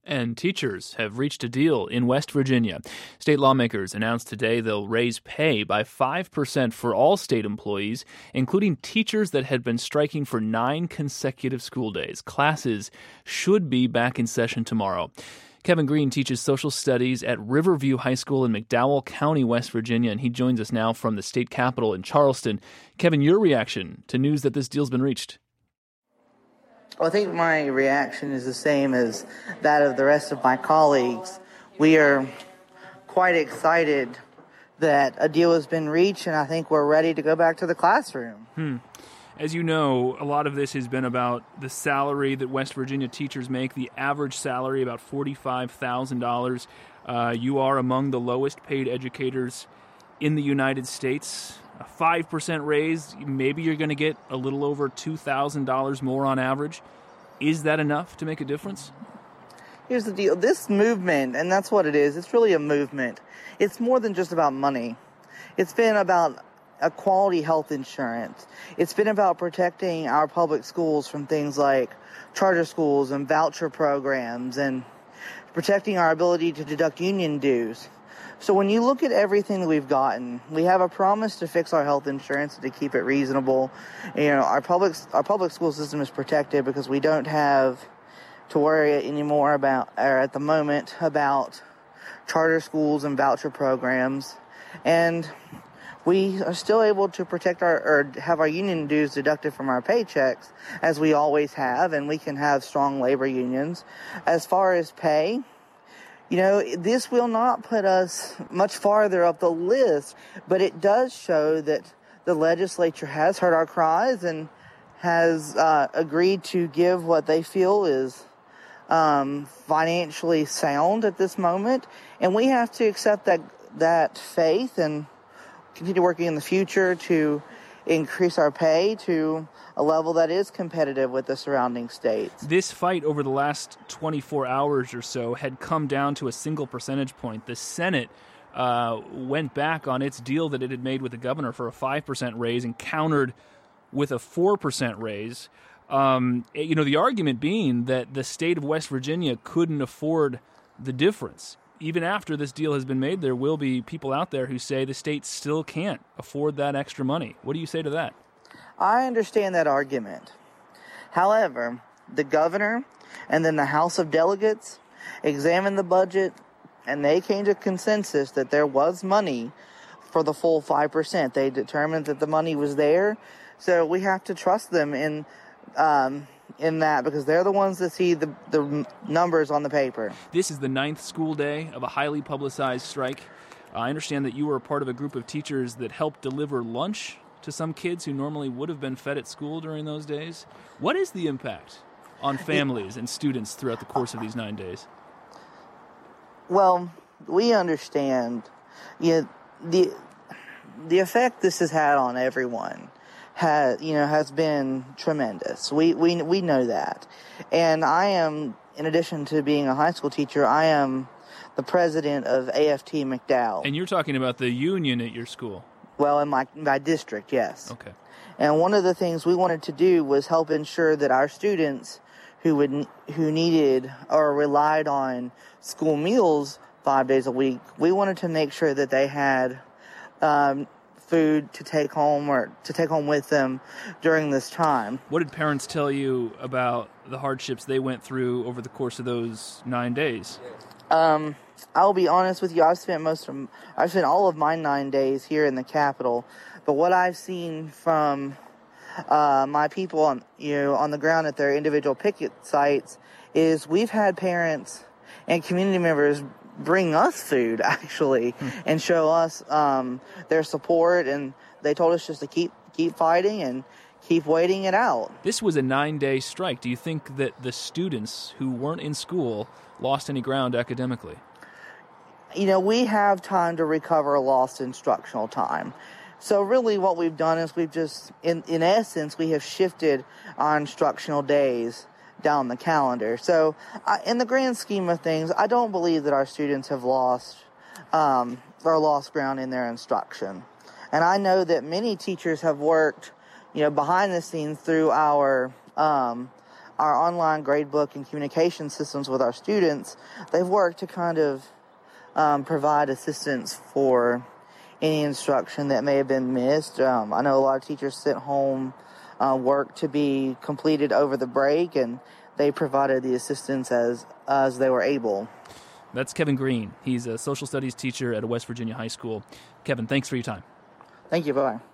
And teachers have reached a deal in West Virginia. State lawmakers announced today they'll raise pay by 5% for all state employees, including teachers that had been striking for 9 consecutive school days. Classes should be back in session tomorrow. Kevin Green teaches social studies at Riverview High School in McDowell County, West Virginia, and he joins us now from the state capitol in Charleston. Kevin, your reaction to news that this deal's been reached? Well, I think my reaction is the same as that of the rest of my colleagues. We are quite excited that a deal has been reached, and I think we're ready to go back to the classroom. As you know, a lot of this has been about the salary that West Virginia teachers make, the average salary, about $45,000. You are among the lowest paid educators in the United States. A 5% raise, maybe you're going to get a little over $2,000 more on average. Is that enough to make a difference? Here's the deal. This movement, and that's what it is, it's really a movement. It's more than just about money. It's been about a quality health insurance. It's been about protecting our public schools from things like charter schools and voucher programs and protecting our ability to deduct union dues. So when you look at everything that we've gotten, we have a promise to fix our health insurance and to keep it reasonable. You know, our public school system is protected because we don't have to worry anymore about, or at the moment, about charter schools and voucher programs. And we are still able to protect or have our union dues deducted from our paychecks, as we always have, and we can have strong labor unions. As far as pay, you know, this will not put us much farther up the list, but it does show that the legislature has heard our cries and has agreed to give what they feel is financially sound at this moment. And we have to accept that faith and continue working in the future to increase our pay to a level that is competitive with the surrounding states. This fight over the last 24 hours or so had come down to a single percentage point. The Senate went back on its deal that it had made with the governor for a 5% raise and countered with a 4% raise. You know, the argument being that the state of West Virginia couldn't afford the difference. Even after this deal has been made, there will be people out there who say the state still can't afford that extra money. What do you say to that? I understand that argument. However, the governor and then the House of Delegates examined the budget, and they came to a consensus that there was money for the full 5%. They determined that the money was there, so we have to trust them in that, because they're the ones that see the numbers on the paper. This is the 9th school day of a highly publicized strike. I understand that you were a part of a group of teachers that helped deliver lunch to some kids who normally would have been fed at school during those days. What is the impact on families and students throughout the course of these 9 days? Well, we understand the effect this has had on everyone has been tremendous. We know that. And I am, in addition to being a high school teacher, I am the president of AFT McDowell. And you're talking about the union at your school? Well, in my district, yes. Okay. And one of the things we wanted to do was help ensure that our students who needed or relied on school meals 5 days a week, we wanted to make sure that they had food to take home or to take home with them during this time. What did parents tell you about the hardships they went through over the course of those 9 days? I'll be honest with you. I've spent all of my 9 days here in the Capitol, but what I've seen from my people on the ground at their individual picket sites is we've had parents and community members bring us food, actually, and show us their support, and they told us just to keep fighting and keep waiting it out. This was a 9-day strike. Do you think that the students who weren't in school lost any ground academically? You know, we have time to recover lost instructional time. So really what we've done is we've just, in essence, we have shifted our instructional days down the calendar. So in the grand scheme of things, I don't believe that our students have lost ground in their instruction. And I know that many teachers have worked, behind the scenes through our our online gradebook and communication systems with our students, they've worked to kind of provide assistance for any instruction that may have been missed. I know a lot of teachers sent home work to be completed over the break, and they provided the assistance as they were able. That's Kevin Green. He's a social studies teacher at a West Virginia high school. Kevin, thanks for your time. Thank you. Bye-bye.